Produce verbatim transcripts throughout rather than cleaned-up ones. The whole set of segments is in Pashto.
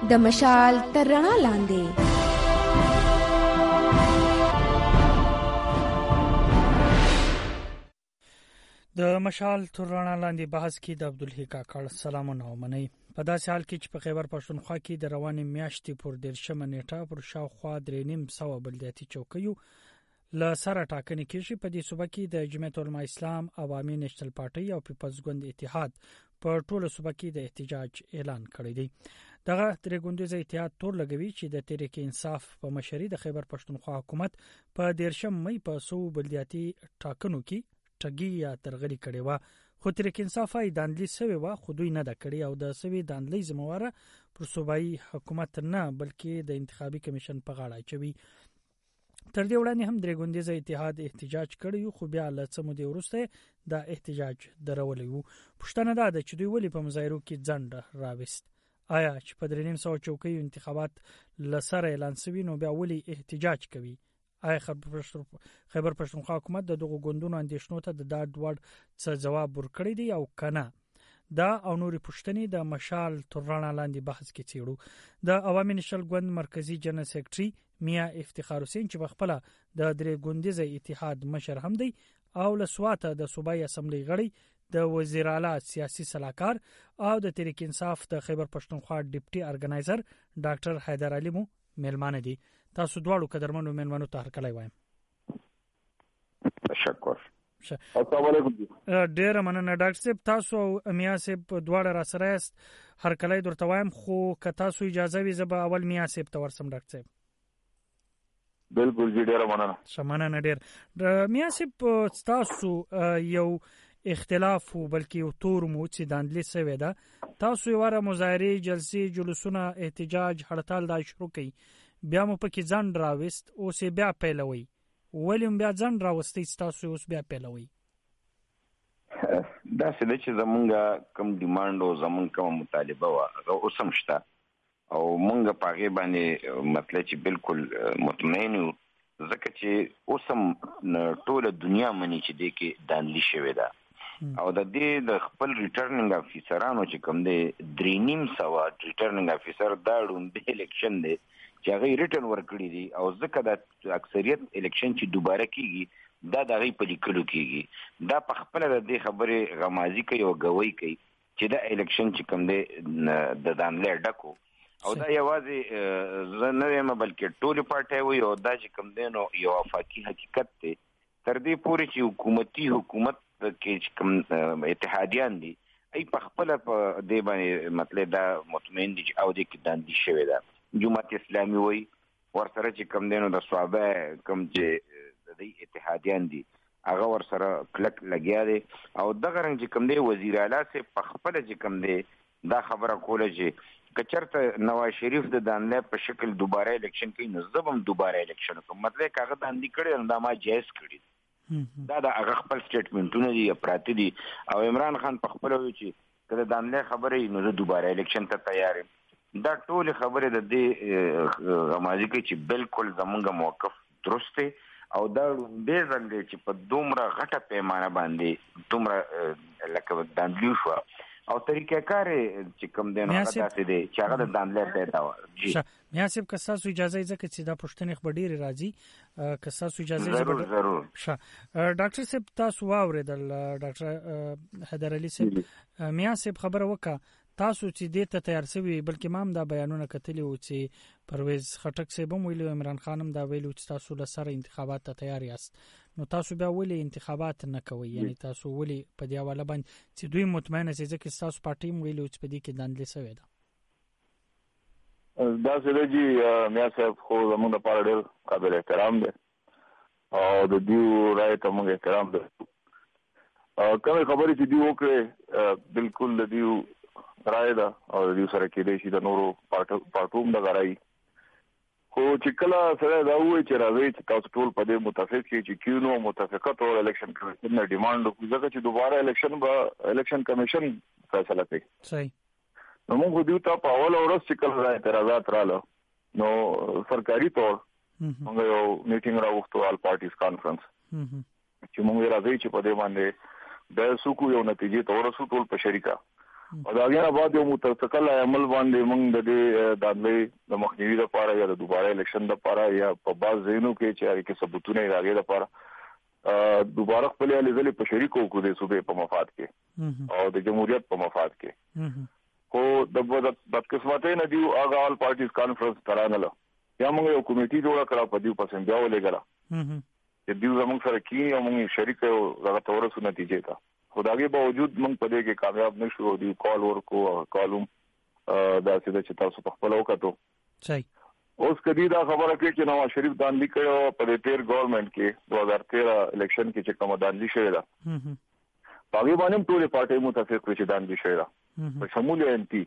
د مشال تر رڼا لاندې. د مشال تر رڼا لاندې بحث کې د عبدالحی کاکړ سلامونه ومنئ. په داسې حال کې چې په خیبر پښتونخوا کې د روانې میاشتې پر دیرشمه نیټه پر شاوخوا درې نیم سوه بلدیاتي چوکیو له سره ټاکنې کېږي. په دې صوبه کې د جمعیت العلماء اسلام، عوامي نیشنل پارټي او پیپلز ګوند اتحاد په ټوله صوبه کې د احتجاج اعلان کړی دی. دغه درې ګوندیز اتحاد تور لګوي چې د تحریک انصاف په مشرۍ د خیبر پښتونخوا حکومت په دیرشم مې په سو بلدیاتي ټاکنو کې ټګي یا ترغلي کړې و، خو تحریک انصاف یې داندلي سوی و، خو دوی نه ده کړې او د سوي داندلي ذمہواره پر صوبایي حکومت نه بلکې د انتخابي کمیشن په غاړه اچوي. تر دې وړاندې هم درې ګوندیز اتحاد احتجاج کړی، خو بیا له څه مودې وروسته دا احتجاج درولی و. پوښتنه دا ده چې دوی ولې په مظاهرو کې ځنډ راوست؟ آیا چې په درې نیم سوه چوکیو انتخابات له سره اعلان شوي نو بیا ولې احتجاج کوي؟ آیا خیبر پښتونخوا حکومت د دغو ګوندونو اندېښنو ته د ډاډ وړ څه جواب ورکړی دی او کنه؟ دا او نورې پوښتنې د مشال تر رڼا لاندې بحث کې څیړو. د عوامي نیشنل ګوند مرکزی جنرال سیکرټري میا افتخار حسین چې بخپله د درې ګوندیز اتحاد مشر هم دی او له سواته د صوبایي اسمبلی غړی، د وزیر اعلی سیاسي صلاحکار او د تحریک انصاف د خیبر پښتونخوا ډیپټي ارګنایزر ډاکټر حیدر علي مو میلمانه دي. تاسو دواړو قدرمنو میلمنو ته هرکلی وایم. تشکر. السلام علیکم. ډیر مننه ډاکټر صاحب، تاسو او میا صاحب دواړه را سره یاست، هرکلی درته وایم، خو که تاسو اجازه وي زه به اول میا صاحب ته ورسم. ډاکټر صاحب بالکل جی ډیر مننه. شمننه ډیر. میا صاحب تاسو یو اختلاف بلکې یو تور مو چې داندلي سوی ده، تاسو یې واره مظاهرې، جلسې، جلوسونه، احتجاج، هړتال دا شروع کړي، بیا مو پکې ځنډ راوست، اوس یې بیا پیلوي. ولې بیا ځنډ راوستی چې تاسو اوس بیا پیلوي؟ داسې ده چې زمونږ کوم ډیمانډ او زمونږ کوم مطالبه وه هغه اوس هم شته او مونږ په هغې باندې مطلب چې بالکل مطمئن یو، ځکه چې اوس هم ټوله دنیا مني چې دې کې داندلي شوې ده او د دې د خپل ریټرننګ افیسرانو چې کوم دی درې نیم سوه ریټرننګ افیسر دا ړومبی الیکشن دی چې هغه ریټرن ورکړي دي او ځکه د اکثریت الیکشن چې دوباره کیږي دا د هغې په لیکلو کیږي. دا په خپله د دې خبرې غمازي کوي او ګوی کوي چې دا الیکشن چې کوم دی د داندلی ډک او دا یوازې زه نه یم بلکې ټولې پارټۍ وي او دا چې کوم دی نو یو افاقي حقیقت دی تر دې پورې چې حکومتي حکومت کې چې کوم اتحادیان دي ای په خپله په دې باندې مطلب دا مطمئن دي چې او دې کې داندلي شوې ده. جماعت اسلامي وایي ورسره چې کوم دی نو د صحابه کوم چې د دې اتحادیان دي هغه ورسره کلک لګیا دی او دغه رنګ چې کوم دی وزیر اعلی صاحب په خپله چې کوم دی دا خبره کوله چې که چېرته نواز شریف د داندلی په شکل دوباره الیکشن کوي نو زه به هم دوباره الیکشن وکړم. مطلب که هغه داندلي کړی نو دا ما جایز کړي. دا د هغه خپل سټیټمنټونه دي یا پراته دي او عمران خان په خپله وایي چې که د داندلی خبرې نو زه دوباره الیکشن ته تیار یم. دا ټولې خبرې د دې غمازي کوي چې بالکل زمونږ موقف درست دی او دا ډېر ځل دی چې په دومره غټه پیمانه باندې دومره لکه داندلي شوه او طریقه کار چې کوم دی نو هغه داسې دی چې هغه د داندلی پیدا وه. میا صاحب که ستاسو اجازه یې ځکه چې دا پوښتنې خو به ډېرې راځي، که ستاسو اجازه یې ضرور ضرور. ډاکټر صاحب تاسو واورېدل ډاکټر حیدر علي صاحب، میا صاحب خبره وکړه، تاسو چې دې ته تیار شوي، بلکې ما هم دا بیانونه کتلي وو چې پرویز خټک صاحب هم ویلي، عمران خان هم دا ویلي چې تاسو له سره انتخابات ته تیار یاست، نو تاسو بیا ولې انتخابات نه کوئ؟ یعنی تاسو ولې په دې حواله باندې چې دوی مطمئنه شي ځکه ستاسو پارټي هم ویلي چې په دې کې داندلي سوې ده؟ داسې ده چې میا صاحب خو زموږ لپاره ډېر قابل احترام دی او د دوی رایې ته موږ احترام دی. کومې خبرې چې دوی وکړې بالکل د دوی رایې ده او د دوی سره کېدی شي د نورو پارټو هم دغه رایې، خو چې کله سړی دا ووایي چې راځئ چې تاسو ټول په دې متفق شئ چې کینو متفقه ټول الیکشن کمیشن نه ډیمانډ وکړو ځکه چې دوباره الیکشن به الیکشن کمیشن فیصله کوي. صحیح. نو موږ دوی ته په اوله ورځ چې کله اعتراضات رااله نو سرکاري طور موږ یو میټینګ راوغوښتو، آل پارټیز کانفرنس، چې موږ راځئ چې په دې باندې د سوکو یو نتیجې ته ورسو ټول په شریکه او دا غیر بعد یو متفقل عمل باندې موږ د دې دانلې د مخنیوي لپاره یا د دوباره الیکشن لپاره یا په باز زینو کې چې هغه کې ثبوتونه راغلي لپاره دوباره خپل لیدلې په شریکو کو د صوبې په مفاد کې او د جمهوریت په مفاد کې خو د بدقسمتۍ نه دیو هغه آل پارټیز کانفرنس ترانله یا موږ یو کمیټي جوړه کړه په دیو پسند بیا ولګره چې دیو زموږ سره کې او موږ شریک یو هغه تورسو نتیجې ته خدایي باوجود موږ په دې کې کامیاب نشو دی کال ورکو کالوم دا چې تاسو په خپل وکړو صحیح اوس کدي دا خبره کې چې نواز شریف دان لیکو په دې تیر ګورنمنت کې دوه هزار تیرہ الیکشن کې چې کوم دان لیشي دا پاګې باندې ټول پارټي متفق وي چې دان لیشي دا په شمول ان پی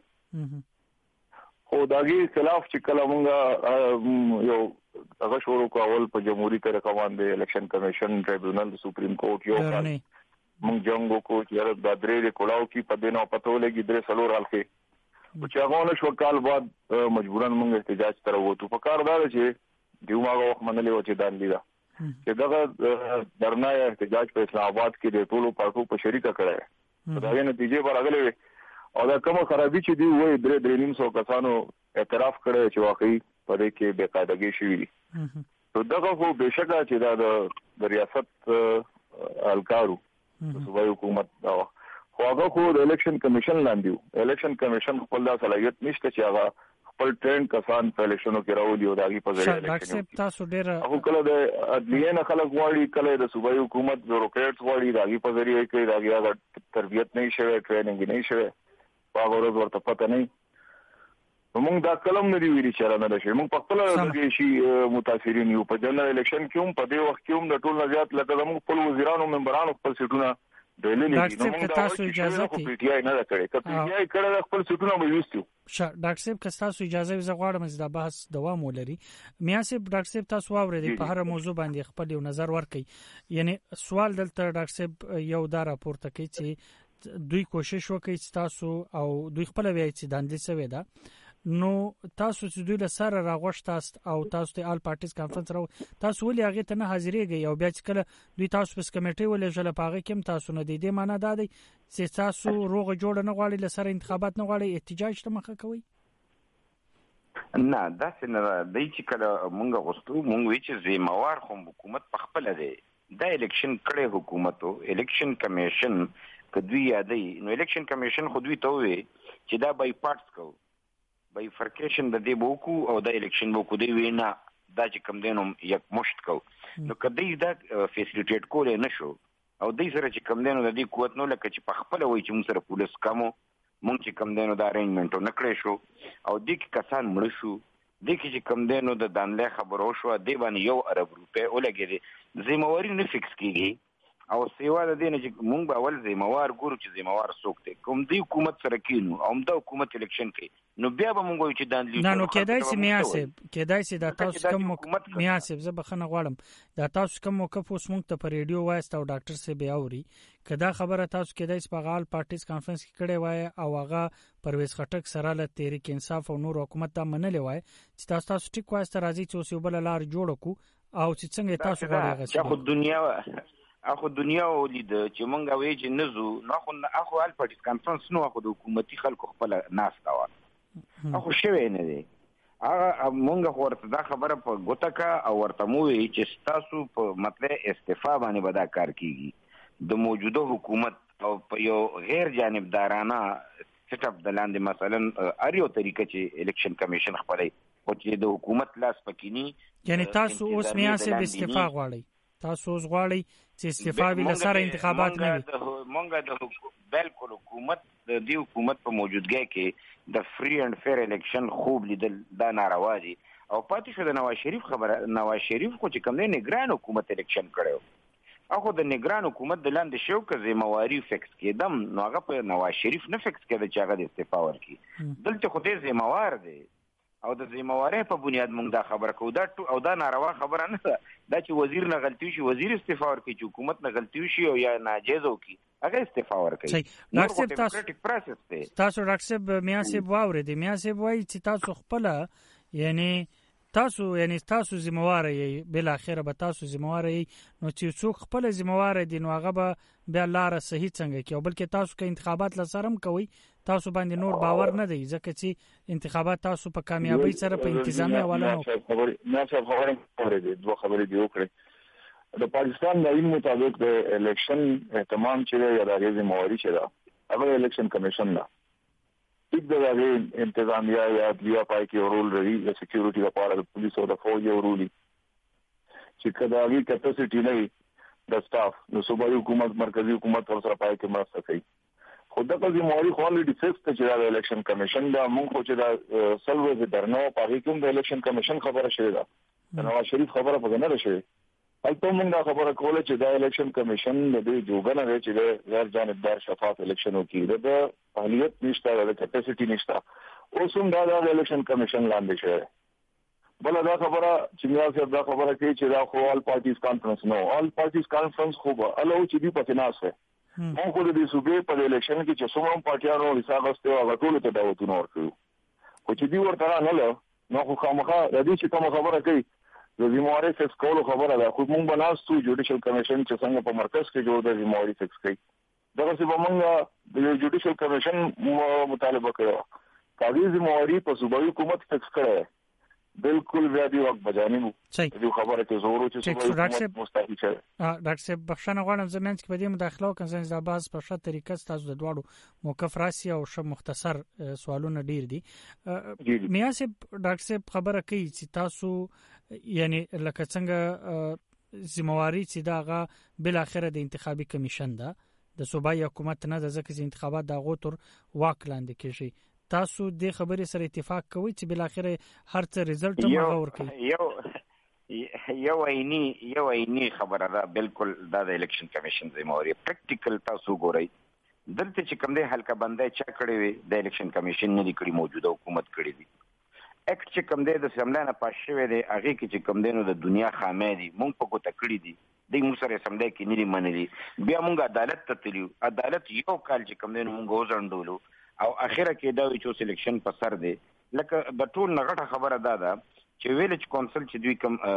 خو داګي خلاف چې کله مونږ یو هغه شروع کول په جمهوریت طریقه باندې الیکشن کمیشن ټریبیونل سپریم کورټ یو کال مونږ جنګو کو چې د درې کولاو کې په دینو پته ولګي درې سلور حلقه چې هغه نو شو کال بعد مجبورن مونږ احتجاج تر وته په کار دار چې دیو ماغه وخت منلې و چې دان لیدا چې دغه درنه احتجاج په اسلام آباد کې د ټولو پارټو په شریکه کړه دا غي نتیجې پر راغلي او دا کوم خرابي چې دی وای درې درې نیم سو کسانو اعتراف کړی چې واقعي په دې کې بے قاعدګي شوې دي نو دغه خو بشکره چې دا د ریاست الکارو صوبایي حکومت دا خو هغه خو د الیکشن کمیشن لاندې الیکشن کمیشن خپل د صلاحیت نشته چې هغه خپل ټرین کسان په الیکشنو کې راوړي او داږي په ځای الیکشن تاسو ډیر هغه کله د ادلیه نه خلک غواړي کله د صوبایي حکومت بیوروکریټس غواړي داږي په ځای کې داږي هغه تربیت نه شي ټریننګ نه شي هغه ورځ ورته پته نه موږ دا کلم نه دی ویلي چې را نه شي موږ په خپل د شي متاثرین یو په جنرال الیکشن کې هم په دې وخت کې هم د ټول نزيات لکه موږ خپل وزیرانو ممبرانو خپل سیټونه دلې نه موږ تاسو اجازه ته پی ټی آی نه کړې ته پی ټی آی کړه خپل سیټونه مې وستو ش ډاکټر صاحب که تاسو اجازه وزه غواړم چې دا بحث دوام ولري میا صاحب ډاکټر صاحب تاسو واورئ په هر موضوع باندې خپل یو نظر ورکړئ یعنی سوال دلته ډاکټر صاحب یو دا راپورته کوي چې دوی کوشش وکړي چې تاسو او دوی خپل وایي چې داندې سوي دا نو تاسو چې دوی له سره راغوښتاست او تاسو ته آل پارټیز کانفرنس راو تاسو ولې هغه ته نه حاضرېږئ او بیا چې کله دوی تاسو په کمیټې ولې ژله پاغه کوم تاسو نه دی د معنا دادی چې تاسو روغ جوړ نه غواړي له سره انتخابات نه غواړي احتجاج ته مخه کوي نه دا څنګه د چې کله مونږ غوښتو مونږ وی چې زموار خو حکومت په خپل دی دا الیکشن کړي حکومتو الیکشن کمیشن کدوی یادې نو الیکشن کمیشن خو دوی ته وي چې دا بای پارټس کو بای فرکیشن د دې بوکو او د الیکشن بوکو دی وینا دا چې کم دینو یک مشت کو نو کدی دا فیسیلیټیټ کول نه شو او دې سره چې کم دینو د دې قوت نو لکه چې په خپل وای چې موږ سره پولیس کمو مونږ چې کم دینو دا ارینجمنټ نه کړی شو او دې کې کسان مړ شو دې کې چې کم دینو د دانلې خبرو شو دې باندې یو ارب روپے ولګي ذمہواری نه فکس کیږي او سیوا د دې نه چې مونږ به اول ذمہوار ګورو چې ذمہوار څوک دی کوم دی حکومت سره کینو او د حکومت الیکشن کوي نو بیا به مونږ چې دان لیډر نه نو کېدای سي میاسب کېدای سي دا تاسو کوم میاسب زه بخنه غواړم دا تاسو کوم موقف اوس مونږ ته په ریډیو وایست او ډاکټر سی بیا اوري کدا خبره تاسو کېدای سي په غال پارټیز کانفرنس کې کړي وای او هغه پرویز خټک سره له تحریک انصاف او نور حکومت ته منلې وای چې تاسو تاسو ټیک وایست راځي چې اوس یو بل لار جوړ کو او چې څنګه تاسو غواړئ چې خو دنیا اخو دنیا ولید چې مونږ وایي چې نزو نو خو اخو آل پارټیز کانفرنس نو اخو د حکومتي خلکو خپل ناس تا و اخو شوی نه دی هغه مونږ ورته دا خبره په ګوتکا او ورته مو وی چې تاسو په مطلب استعفا باندې بدا کار کیږي د موجوده حکومت او په یو غیر جانبدارانه سیټ اپ د لاندې مثلا اریو طریقه چې الیکشن کمیشن خپلای او چې د حکومت لاس پکینی یعنی تاسو اوس میاسه استعفا غواړئ تاسو اوس غواړئ چې استعفا ویل سره انتخابات نه وي مونږه د بالکل حکومت د دې حکومت په موجودګۍ کې د فری اند فیر الیکشن خوب لیدل دا ناروا دي او پاتې شو د نواز شریف خبره نواز شریف خو چې کوم نه نگران حکومت الیکشن کړو اخو د نگران حکومت د لاندې شو که ذمہواری فکس کېدم نو هغه په نواز شریف نه فکس کېده چې هغه د استعفا ورکړي دلته خو دې ذمہوار دی او د ذمہواری په بنیاد مونږ دا خبره کوو دا او دا ناروا خبره نه ده دا چې وزیر نه غلطي شي وزیر استعفا ورکړي چې حکومت نه غلطي شي او یا ناجیز وکړي هغه استعفا ورکړي ډاکټر تاسو تاسو ډاکټر صاحب میا صاحب واورې دي میا صاحب وایي چې تاسو خپل یعنی تاسو یعنی تاسو ذمہوار یې بل اخر به تاسو ذمہوار یې نو چې څوک خپل ذمہوار دي نو هغه به بیا لار صحیح څنګه کوي بلکې تاسو که انتخابات لسرم کوي تاسو باندې نور باور نه دی ځکه چې انتخابات تاسو په کامیابی سره په انتظامی حواله نو خبرې نه څه خبرې خبرې دي دوه خبرې دی وکړي د پاکستان د آئین مطابق د الیکشن اهتمام چې یا د غیر مواري چې دا هغه الیکشن کمیشن نه د دغه انتظامیه یا بیا پای کې رول لري د سکیورټي لپاره د پولیس او د فوج رولي چې کداغي کپاسټی نه د سټاف نو صوبایي حکومت مرکزی حکومت سره پای کې مرسته کوي خود د مواري خو لري فکس ته چې د الیکشن کمیشن دا مونږ خو چې دا سلوه درنو پای کوم د الیکشن کمیشن خبره شوې ده نواز شریف خبره په نه راشي البته موږ خبره کوله چې دا الیکشن کمیشن د دې جوګنه دی چې غیر جانبدار شفاف الیکشن وکړي د فعالیت نشته د کپاسټی نشته اوس هم دا د الیکشن کمیشن لاندې شوی بل دا خبره چې موږ دا خبره کوي چې دا خو آل پارټیز کانفرنس نو آل پارټیز کانفرنس خو به الو چې دی پته ناسه موږ خو د دې صوبې په الیکشن کې چې څومره پارټیانو حساب واستو هغه ټول ته دعوتونه ورکړو خو چې دی ورته نه له نو خو خامخا د دې چې کوم خبره کوي د زمواري فکس کولو خبره ده خو موږ بناستو جوډیشل کمیشن چې څنګه په مرکز کې جوړ د زمواري فکس کوي دغه څه به موږ د جوډیشل کمیشن مطالبه کړو کاغذ زمواري په صوبایي حکومت فکس کړی بالکل بیا دی وخت بجانبو چې خبره کې زورو چې صوبایي حکومت مستحیل شي ډاکټر صاحب بخښنه غواړم زمونږ کې په دې مداخله وکړم څنګه د باز په شته طریقه تاسو د دواړو موقف راسي او ش مختصر سوالونه ډیر دي میاسب ډاکټر صاحب خبره کوي چې تاسو یعنی لکه څنګه ذمہواری چې داغه بل اخره د انتخابي کمیشن ده د صوبایي حکومت نه د ځکه چې انتخابات د غوتر واک لاندې کیږي تاسو د خبرې سره اتفاق کوئ چې بل اخره هر څه ریزلټ مغه ورکړي یو یو عیني یو عیني خبره ده بالکل د الیکشن کمیشن ذمہواری پریکټیکل تاسو ګورئ دلته چې کوم دی حلقه بندای چا کړی وي د الیکشن کمیشن نه لري موجوده حکومت کړی دی اکټ چې کوم دی د سملانه پښوی دی هغه کې چې کوم دی نو د دنیا خامې دي مونږ په کوته کړی دي د موږ سره سملای کې نری منلي بیا مونږ عدالت ته تلیو عدالت یو کال چې کوم دی نو مونږ وزندولو او اخره کې دا چې سلیکشن په سر دی لکه د ټول نغټه خبره ده دا چې ویلج کونسل چې دوی کوم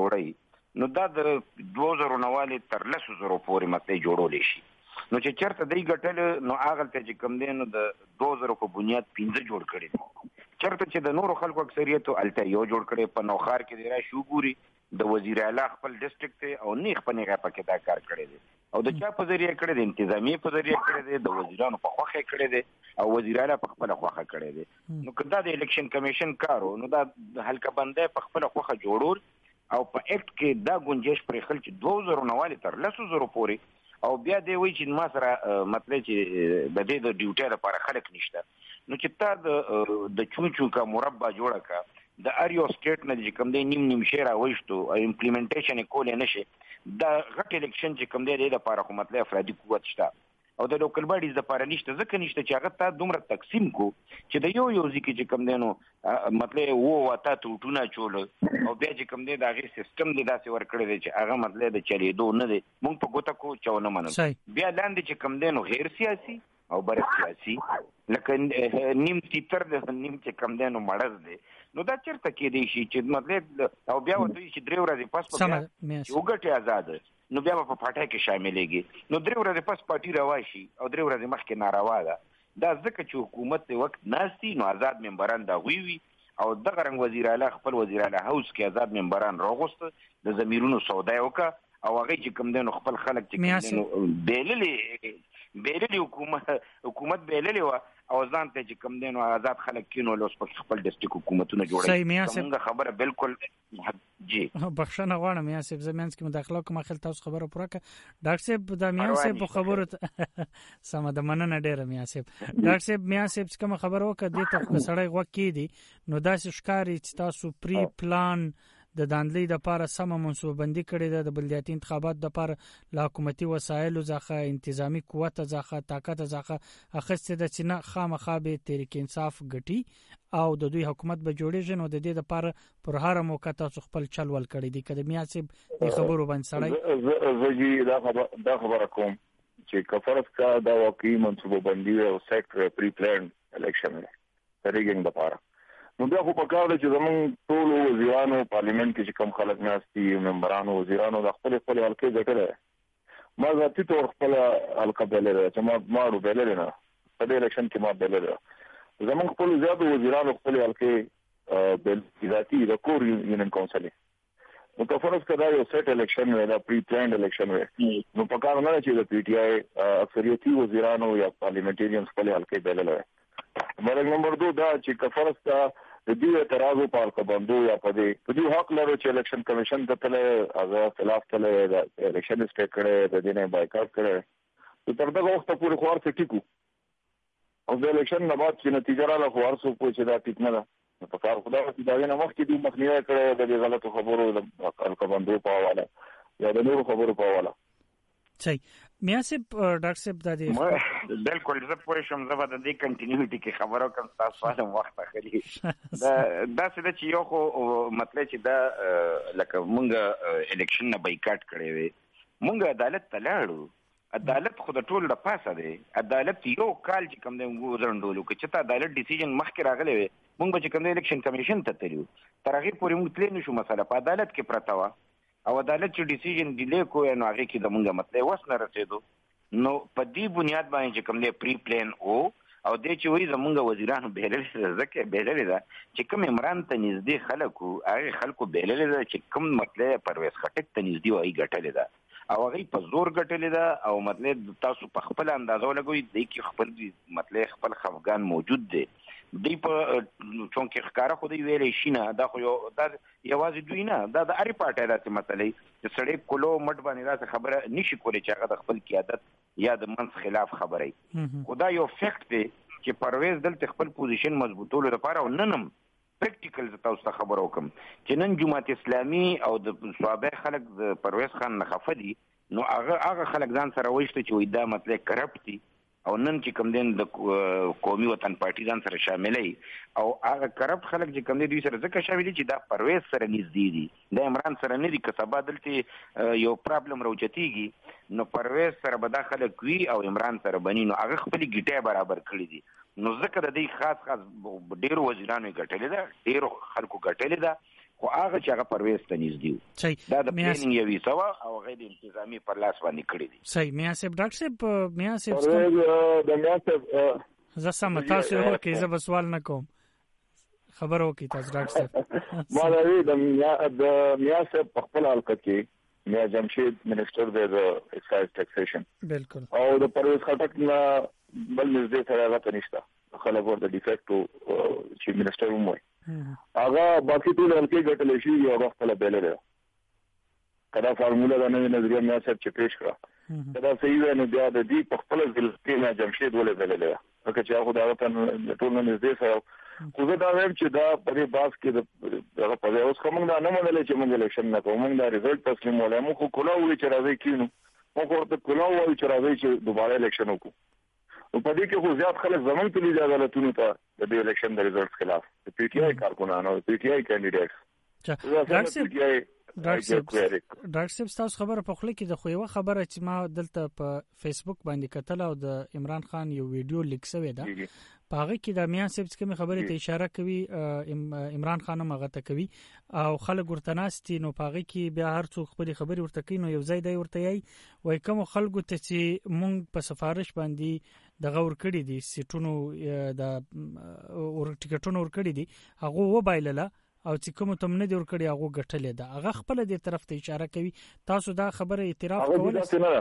جوړي نو دا د دوه زره نواله تر لسو زره پورې مته جوړول شي نو چې چرته دی ګټل نو هغه ته چې کوم دی نو د دوه زره په بنیاد پنځه جوړ کړي چرته چې د نورو خلکو اکثریت الته یو جوړ کړي په نوخار کې دی را شو ګوري د وزیر اعلی خپل ډیسټریکټ او نیخ په نیغه پکې دا کار کړی دی او د چا په ذریعہ کړی دی انتظامی په ذریعہ کړی دی د وزیرانو په خوخه کړی دی او وزیر اعلی په خپل خوخه کړی دی نو کدا د الیکشن کمیشن کارو نو دا حلقه بندې په خپل خوخه جوړور او په اکټ کې دا گنجائش پر خل چې دوه زره نواله تر لسو زره پورې او بیا دی وی چې ما سره مطلب چې د دې د ډیوټي لپاره خلک نشته نو چې تا د د چوچو کا مربع جوړه کا د اریو سټیټ نه چې کوم دی نیم نیم شهر اوښتو او امپلیمنټیشن کول نه شي د غټ الیکشن چې کوم دی د لپاره خو مطلب افرادي قوت شته او د لوکل باډیز د لپاره نشته ځکه نشته چې هغه تا دومره تقسیم کو چې د یو یو ځکه چې کوم دی نو مطلب وو واته ټوټونه چول او بیا چې کوم دی دا غي سیستم دی داسې ور کړی دی چې هغه مطلب د چلیدو نه دی مونږ په ګوته کو چونه منل بیا لاندې چې کوم دی نو غیر سیاسي او بر سیاسي لکه نیم تیتر د نیم چې کم دی نو مړز دی نو دا چیرته کې دی شي چې مطلب او بیا وته چې درې ورځې پاس په یو ګټه آزاد نو بیا په پټه کې شاملېږي نو درې ورځې پاس پارټي رواشي او درې ورځې مخکې ناروا ده دا ځکه چې حکومت ته وخت ناشتي نو آزاد ممبران دا وی وی او دغه رنګ وزیر اعلی خپل وزیر اعلی هاوس کې آزاد ممبران راغوست د زمیرونو سودا وکا او هغه چې کوم دنو خپل خلک چې کوم بیللې بیللې حکومت حکومت بیللې وا او ځان ته چې کوم دنو آزاد خلک کینو لوس په خپل ډیسټریکټ حکومتونه جوړي څنګه خبره بالکل جی بخښنه غواړم میاسب زمینس کې مداخله کوم خل تاسو خبره پوره ک ډاکټر صاحب د میاسب په خبره سم د مننه ډیره میاسب ډاکټر صاحب میاسب کوم خبره وکړه د ته سړی غوږ کې دي نو داسې ښکاری چې تاسو پری پلان د داندلې د لپاره سم منصوبندي کړې ده د بلدیاتي انتخابات د لپاره له حکومتي وسایلو ځخه انتظامی قوت ځخه طاقت ځخه اخستې د چې نه خامخا به تحریک انصاف ګټي او د دوی حکومت به جوړیږي نو د دې لپاره پر هر موقع تاسو خپل چلول کړی دي کله میاسب د خبرو باندې سړی زه دا خبر دا خبره کوم چې کفرت کا دا واقعي منصوبندي او سیکټر پری پلان الیکشن ریګینګ لپاره نو بیا خو په کار دی چې زمونږ ټول وزیرانو پارلیمنت کې چې کوم خلک ناستي ممبرانو وزیرانو د خپل خپل حلقې ګټلې ما ذاتي تور خپل حلقه بللې چې ما ماړو بللې نه په دې الیکشن کې ما بلل زمون خپل زیاتو وزیرانو خپل حلقې د ذاتی د کور یونین کونسل نو په فرض کړه یو سیټ الیکشن وی دا پری پلانډ الیکشن وی نو په کار نه چې د پی ټی آی اکثریتي وزیرانو یا پارلیمنټریانز خپل حلقې بلل وی مرګ نمبر دوه دا چې کفرس کا د دې اعتراض په حق باندې یا په دې په دې حق لرو چې الیکشن کمیشن ته تل هغه خلاف تل الیکشن سټیک کړي د دې نه بایکاټ کړي تر دغه وخت پورې خور څه ټیکو او د الیکشن نه بعد چې نتیجه را لغوار سو په چې دا ټیک نه ده په کار خدای چې دا نه مخکې د مخنیوي کړي د غلطو خبرو د حق باندې په حواله یا د نورو خبرو په حواله صحیح میا سه ډاکټر صاحب د دې بالکل زه پوه شم زه به د دې کنټینیوټي کې خبرو کوم تاسو سره وخت اخلي دا دا څه چې یو خو مطلب چې دا لکه مونږ الیکشن نه بایکاټ کړی وي مونږ عدالت ته لاړو عدالت خو د ټول لپاسه دی عدالت یو کال چې کوم دی وزرندولو چې ته عدالت ډیسیژن مخکې راغلی وي مونږ به چې کوم دی الیکشن کمیشن ته تلو تر هغه پورې مونږ تللی نشو مسله په عدالت کې پرته وه او عدالت چې ډیسیژن ډیلی کوی نو هغې کې د مونږ مطلب وس نه رسېدو نو په دې بنیاد باندې چې کوم دی پری پلان او او دې چې وایي زمونږ وزیرانو بهللې ده ځکه بهللې ده چې کوم عمران ته نږدې خلک وو هغې خلکو بهللې ده چې کوم مطلب پرویز خټک ته نږدې وو هغې ګټلې ده او هغې په زور ګټلې ده او مطلب تاسو په خپل اندازه ولګوئ دې کې خپل مطلب خپل خفګان موجود دی دی په چونکې ښکاره خو دی ویلی شي نه دا خو یو دا یوازې دوی نه دا د هرې پارټۍ داسې مسلې چې سړی کلو مټ باندې داسې خبره نشي کولی چې هغه د خپل قیادت یا د منځ خلاف خبره وي خو دا یو فیکټ دی چې پرویز دلته خپل پوزیشن مضبوطولو لپاره او نن هم پریکټیکل زه تاسو ته خبر وکړم چې نن جماعت اسلامي او د صحابه خلک د پرویز خان نه خفه دي نو هغه هغه خلک ځان سره وایي چې وایي دا مطلب کرپټ دي او نن چې کوم دین د قومي وطن پارټي ځان سره شاملې او هغه کرپټ خلک چې کوم دي دوی سره ځکه شامل دي چې دا پرویز سره نږدې دي د عمران سره نه دي که سبا دلته یو پرابلم راوچتېږي نو پرویز سره به دا خلک وي او عمران سره بني نو هغه خپلې ګیټۍ برابر کړي دي نو ځکه د دې خاص خاص ډېرو وزیرانو یې ګټلې ده ډېرو خلکو ګټلې ده خو هغه چې هغه پرویز ته نږدې وو دا د پلانینګ یوې سوه او هغې د انتظامي پر لاس باندې کړي دي صحیح میا صاحب ډاکټر صاحب میا صاحب د میا صاحب زه سمه تاسو وکړئ زه به سوال نه کوم خبر وکړئ تاسو ډاکټر صاحب ما لري د میا د میا صاحب په خپل حلقه کې میا جمشید منسٹر دی د ایکسایز ټیکسیشن بالکل او د پرویز خټک نه بل نږدې سره هغه ته نشته خلک ورته ډیفیکټو چې منسٹر هم وایي هغه باقي ټول حلقې ګټلی شي یو هغه خپله بېلې ده که دا فارموله د نوې نظریه میا صاحب چې پیش کړه که دا صحیح وی نو بیا د دې په خپله حلقې میا جمشید ولې بېللې ده ځکه چې هغه د هغه ته ټول نه نږدې سره خو زه دا وایم چې دا په دې بحث کې د دغه په ځای اوس خو موږ دا نه منلی چې موږ الیکشن نه کوو موږ دا رزلټ تسلیم ولی موږ خو کلا ووایو چې راځئ کینو موږ ورته کلا ووایو چې راځئ چې دوباره الیکشن وکړو نو په دې کې خو زیات خلک زمونږ تلي دي عدالتونو ته د دې الیکشن د رزلټ خلاف د پی ټی آی کارکونان او پی ټی آی کینډیډیټس ډاکټر صاحب تاسو خبره په خوله کې د خو یوه خبره چې ما دلته په فیسبوک باندې کتله او د عمران خان یو ویډیو لیک شوی ده په هغه کې د میا صاحب کومې خبرې ته اشاره کوي عمران خان هم هغه ته کوي او خلک ورته ناستي نو په هغه کې بیا هر څوک خپلې خبرې ورته کوي نو یو ځای دی ورته یایي وایي کومو خلکو ته چې مونږ په سفارش باندې دغه ورکړي دي سیټونو د ټیکټونو ورکړي دي هغه وبایلله او چې کوم ته نه دی ورکړي هغه ګټلې ده هغه خپل دې طرف ته اشاره کوي تاسو دا خبره اعتراف کولای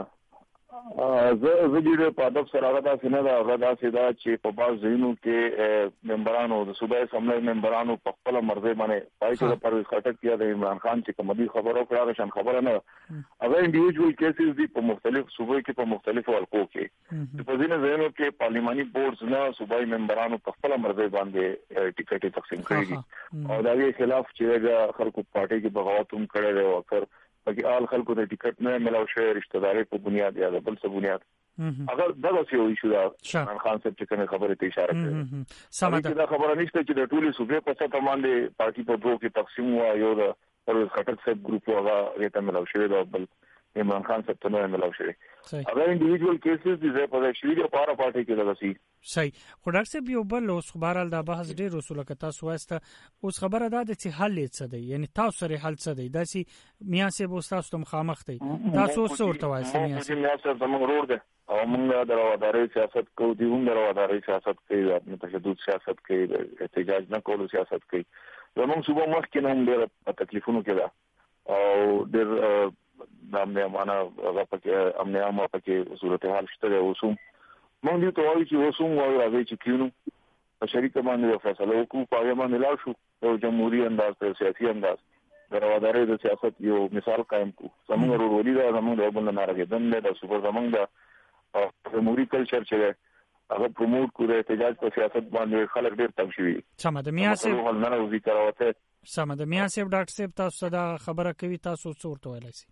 زه زه دې په ادب سره هغه داسې نه ده هغه داسې ده چې په بعض ځایونو کې ممبرانو د صوبایي اسمبلۍ ممبرانو په خپله مرضۍ باندې پای کې د پرویز خټک یا د عمران خان چې کومه دي خبره وکړه هغه شان خبره نه هغه انډیویجوال کیسز دي په مختلف صوبو کې په مختلفو حلقو کې چې په ځینو ځایونو کې پارلیماني بورډز نه صوبایي ممبرانو په خپله مرضۍ باندې ټیکټې تقسیم کړي دي او د هغې خلاف چې خلکو په پارټۍ کې بغاوت هم کړی دی او اکثر پکې آل خلکو ته ټیکټ نه ملاو شوی رشتہ داري په بنیاد یا د بل څه بنیاد اگر دغه څه یو ایشو دا عمران خان صاحب چې کومه خبره ته اشاره کړې سمه دا خبره نشته چې د ټولي صوبې په سطح باندې پارټي په دوه کې تقسیم وا یو د پرویز خټک صاحب ګروپ هغه ریته ملاو شوی دا بل عمران خان صاحب ته نه ملاو شوی هغه انډیویډوال کیسز دي چې په شوی د پاره پارټي کې لګسي. صحیح. خو ډاکټر صاحب یو بل اوس خبرال دا بحث ډیر رسول کتا سواسته اوس خبره ده چې حل څه دی، یعنی تاسو سره حل څه دی داسي میا سه بو تاسو ته مخامخ دی تاسو څه ورته وایي؟ میا سه میا سه زموږ روډ ده او موږ د رواداري سیاست کوو، دی هم د رواداري سیاست کوي، د تشدد سیاست کوي، احتجاج نه کولو سیاست کوي. زموږ صوبه مخکې هم ډېر تکلیفونه کې ده او ډېر د امنیه معنا هغه پکې امنیه ما پکې صورتحال شته. اوسم موږ دې ته وایو چې اوسم وایو راځي چې کینو په شریک باندې فیصله وکړو، په هغه باندې لاړ شو او جمهوریت انداز ته سیاسي انداز د رواداري د سیاست یو مثال قائم کو. زموږ ورورولي دا زموږ د بل نه راګدن د سپور زموږ د جمهوریت کلچر چې هغه پروموټ کوي احتجاج په سیاست باندې خلک ډېر تنګ شوي. سم ده میا سه ول نه وزي کراوته سم ده میا سه ډاکټر صاحب تاسو دا خبره کوي تاسو څه ورته ویلای شئ؟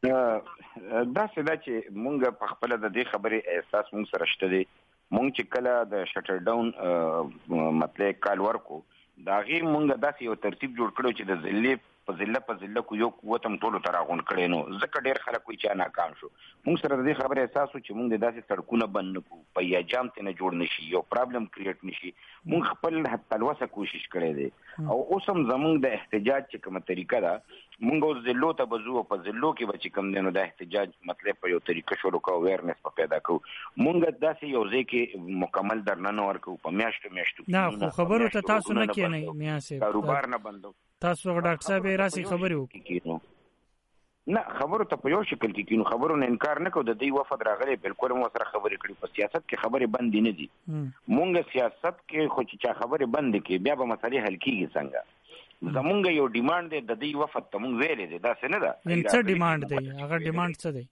دا څه دا چې مونږ په خپل د دې خبرې احساس مونږ سره شته دي. مونږ چې کله د شټر ډاون مطلب کال ورکو دا غي مونږ داسې یو ترتیب جوړ کړو چې د ضلع په ضلع په ضلع کو یو قوتم ټولو تراغون کړي نو ځکه ډېر خلک وي چې ناکام شو. مونږ سره د دې خبرې احساس و چې مونږ د داسې سړکونه بند نکو په یا جام ته نه جوړ نشي یو پرابلم کریټ نشي. مونږ خپل حتی الوسه کوشش کړی دی او اوس هم زمونږ د احتجاج چې کومه طریقه ده مونږ اوس ضلعو ته بزو په ضلعو کې به چې کوم دی نو د احتجاج مطلب په یو طریقه شروع کوو، اویرنس په پیدا کوو. مونږ داسې یو ځای کې مکمل درننه ورکو په میاشتو میاشتو نه خو خبرو ته تاسو نه کېنئ میا سه کاروبار نه بندو تاسو ډاکټر صاحب راسي خبرې وکړو. نه خبرو ته په یو شکل کې کینو خبرو نه انکار نه کوو. د دې وفد راغلي بالکل مو سره خبرې کړې. په سیاست کې خبرې بند نه دي. مونږ سیاست کې خو چې خبرې بند کې بیا به مسلې حل کیږي څنګه. زمونږ یو ډیماند دی د دې وفد ته مونږ ویلې دي دا څه نه ده. ان څه ډیماند دی هغه ډیماند څه دی؟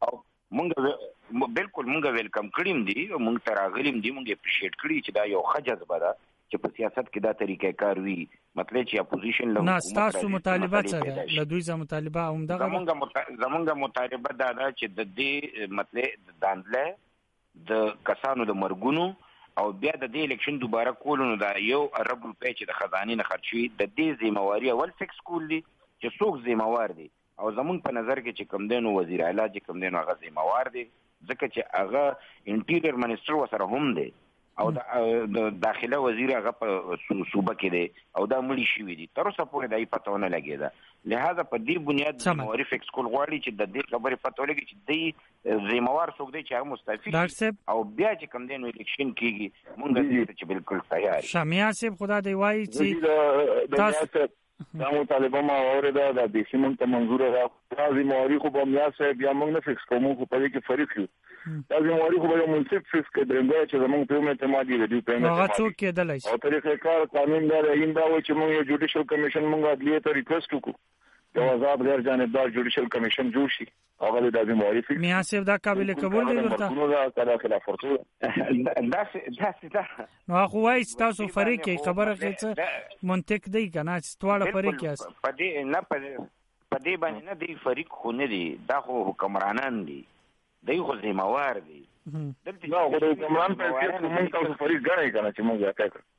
مونږ بالکل مونږ ویلکم کړیم دي مونږ تر غلیم دي مونږ اپریشیټ کړی چې دا یو خجزبه ده چې په سیاست کې دا طریقې کار وی مطلب چې اپوزیشن له نه تاسو مطالبه څه ده له دوی زموږ مطالبه هم دغه زمونږ زمونږ مطالبه دا ده چې د دې مطلب داندله د کسانو د مرګونو او بیا د دې الیکشن دوباره کولو نو دا یو ارب روپۍ چې د خزانه نه خرچوي د دې ذمہواری اول فکس کول دي چې څوک ذمہوار دي او زمونږ په نظر کې چې کوم دینو وزیر اعلی چې کوم دینو هغه ذمہوار دي ځکه چې هغه انټیریور منسٹر وسره هم دی او د داخله وزیر هغه په صوبه کې دی او دا مړی شوی دي تر اوسه پورې دای پته نه لګیدا. لہذا په دې بنیاد ذمہواری فکس کول غواړي چې د دې خبرې پته ولګي چې دې ذمہوار څوک دی چې هغه مستعفي او بیا چې کوم دینو الیکشن کیږي مونږ دې چې بالکل تیار. شامیا صاحب خدا دی وایي چې تاسو دا مطالبه ما اوریدا د دې سیمون ته منظور راځي موري خو به میا سه بیا موږ نه فکس کوو خو په دې کې فرق یو دا موري خو به منصف فکس کړي چې زموږ په مته مادي دی په مته هغه څوک کېدلای شي او طریقې کار قانون دا ایندا و چې موږ یو جوډیشل کمیشن موږ عدلیه ته ریکوست وکړو یو آزاد غیر جانبدار جوډیشل کمیشن جوړ شي هغه د موري فکس میا سه دا قابل قبول دی ورته نو دا کله خلاف ورته دا دا نو خو وایي تاسو فرق کې خبره کې منطق دی کنه ستواله فرق یاست په دې نه په دې باندې نه دی فرق خو نه دی دا خو حکمرانان دي دوی خو ذمہوار دي دلته نو خو د حکمران په څیر موږ تاسو فرق غواړي کنه چې موږ زیاته کړو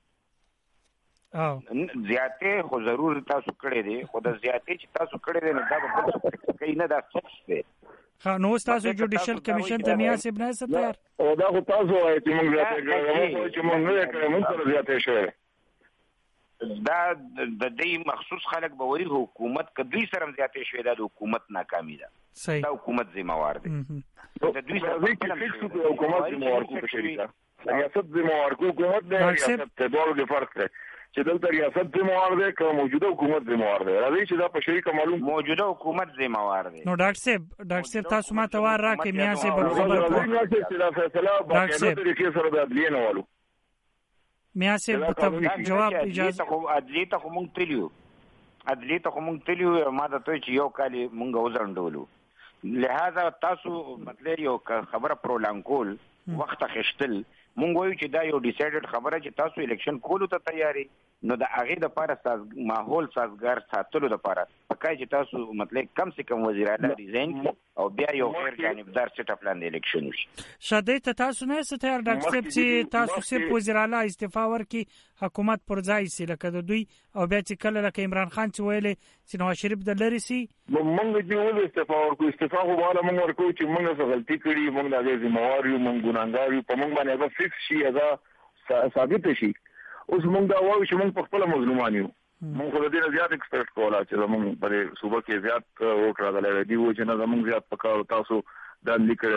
او زیاته خو ضرور تاسو کړی دی خو د زیاته چې تاسو کړی دی نو دا به کوي نه دا څه دی. خا نو تاسو جوډیشل کمیشن ته میا سیب نه ستار او دا خو تاسو وایي چې موږ زیاته کړو چې موږ نه کړو موږ سره زیاته شوی دا د دې مخصوص خلک به وایي حکومت کدوې سره زیاته شوی دا د حکومت ناکامي ده. صحیح دا حکومت ذمہوار دي د دوی سره حکومت ذمہوار کو شریکا ریاست ذمہوار کو حکومت نه ریاست ته ډول کې فرق دی چې دلته ریاست ذمہوار دی که موجوده حکومت ذمہوار دی راځي چې دا په شریکه معلوم موجوده حکومت ذمہوار دی. نو ډاکټر صاحب ډاکټر صاحب تاسو ما ته وار راکې میا صاحب خبر کړو چې دا فیصله په کله طریقې سره د عدلیه نه والو میا صاحب جواب اجازه خو عدلیه ته کوم تلیو عدلیه ته کوم تلیو ما ته چې یو کال مونږ وزرندولو لہذا تاسو مطلب یو خبره پرولانکول وخت خشتل مونږ وایو چې دا یو ډیسایډډ خبره چې تاسو الیکشن کولو ته تیاری نو د هغه د لپاره ساز ماحول سازګار ساتلو لپاره پکای چې تاسو مطلب کم سے کم وزیر اعلی ریزاین او بیا یو غیر جانبدار سیټ اپ لاندې الیکشن وشي. شاده ته تاسو نه ستاره ډاکټر صاحب چې تاسو سه وزیر اعلی استعفا ورکي حکومت پر ځای سي لکه د دوی او بیا چې کله لکه عمران خان چې ویلې چې نواز شریف د لری سي موږ چې ول استعفا ورکو استعفا خو بالا موږ ورکو چې موږ څه غلطي کړې موږ د ذمہوار یو موږ ګناګار یو په موږ باندې به فکس شي ادا ثابت شي. اوس موږ دا وایو چې موږ په خپل مظلومان یو. موږ خو د دې زیات ایکسپیکټ کولا چې موږ په صوبه کې زیات ووټ راغلی دی و چې نه موږ زیات پکاو تاسو دا لیکل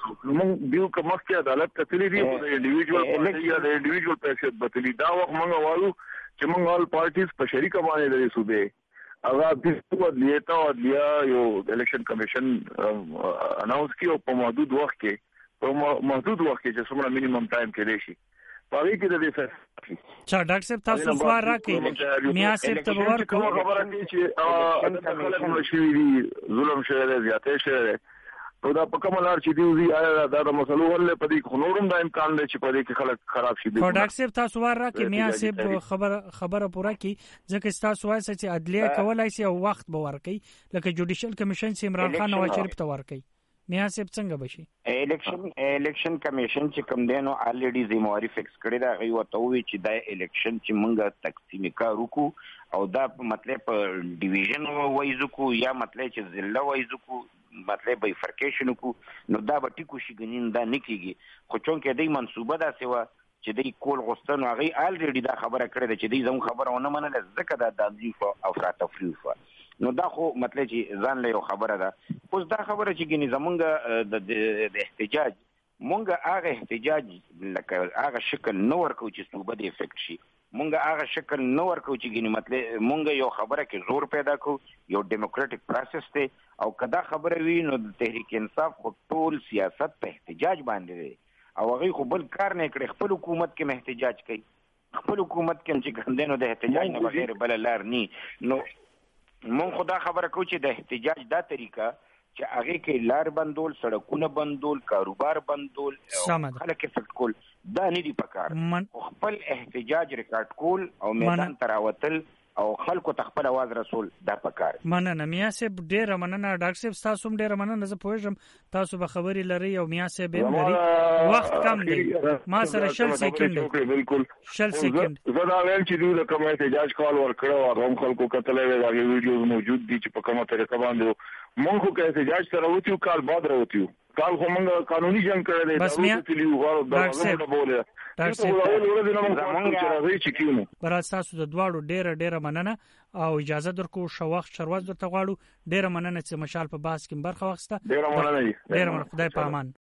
موږ دیو کوم کې عدالت ته تللی دی د انډیویډوال پالیسي یا د انډیویډوال پیسې بدلی دا وخت موږ وایو چې موږ ال پارټیز په شریکه باندې د صوبې هغه د عدلیه ته عدلیه یو الیکشن کمیشن اناونس کیو په محدود وخت کې په محدود وخت کې چې څومره مینیمم ټایم کې دی شي پاره کې د دې چا ډاکټر صاحب تاسو سوال راکړئ میا صاحب ته باور کوم خبره کوي چې د خلک مشوي دي ظلم شوی دی زیاتې شوی دی او دا په کومه لار چې دی آیا دا د مسلو ول په دې خنورم دا امکان دی چې په دې کې خلک خراب شي. ډاکټر صاحب تاسو سوال راکړئ میا صاحب خبر خبره پوره کی ځکه تاسو وایي چې عدلیه کولای شي او وخت به ورکړي لکه جوډیشل کمیشن چې عمران خان نواز شریف ته ورکړي میا صاحب څنګه بشي الیکشن الیکشن کمیشن چې کوم دینو الریډي ذمہواری فکس کړی دا غي وته وی چې دا الیکشن چې مونږه تقسیم کارو کو او دا مطلب ډیویژن وایز کو یا مطلب چې ضلع وایز کو مطلب بایفرکیشن کو نو دا به ټیکو شي غنین دا نکیږي خو چون کې دای منسوبه دا سیوا چې دای کول غوستن هغه الریډي دا خبره کړې ده چې دای زمو خبره ونه منله ځکه دا د ضعیف او افراط نو دا خو مطلب چې ځان له یو خبره ده. اوس دا خبره چې ګنې زمونږ د احتجاج مونږ هغه احتجاج لکه هغه شکل نو ورکو چې صوبه د افیکټ شي مونږ هغه شکل نو ورکو چې ګنې مطلب مونږ یو خبره کې زور پیدا کو یو ډیموکراټک پروسس ته او کدا خبره وی نو د تحریک انصاف خو ټول سیاست په احتجاج باندې دی او هغه خو بل کار نه کړی خپل حکومت کې احتجاج کوي خپل حکومت کې چې ګندنو د احتجاج نه بغیر بل لار ني نو مون خدا خبره کو چې د احتجاج دا طریقه چې هغه کې لار بندول سړکونه بندول کاروبار بندول خلک افیکټ کول دا نه دی پکار خپل احتجاج ریکارډ کول او میدان تراوتل او خلکو تخپل आवाज رسول دا پکار مننه میا صاحب ډیر مننه ډاکټر صاحب تاسو هم ډیر مننه زه پوهیږم تاسو به خبري لري او میا صاحب هم لري وخت کم دی ما سره شل سکند بالکل شل سکند زه دا ویل چې دوی کوم احتجاج کول ورکړو او هم خلکو کتلې دا ویډیوز موجود دي چې په کومه طریقه باندې مونږ خو کې احتجاج سره وتیو کال بعد راوتیو کال خو مونږ قانوني جنگ کړی دی بس میا ډاکټر صاحب بوله برات تاسو د دواړو ډیره ډیره مننه او اجازه درکو شوخ شروازه درته غواړو ډیره مننه چې مشال په باس کې برخه واخسته ډیره مننه ډیره مننه خدای په امان.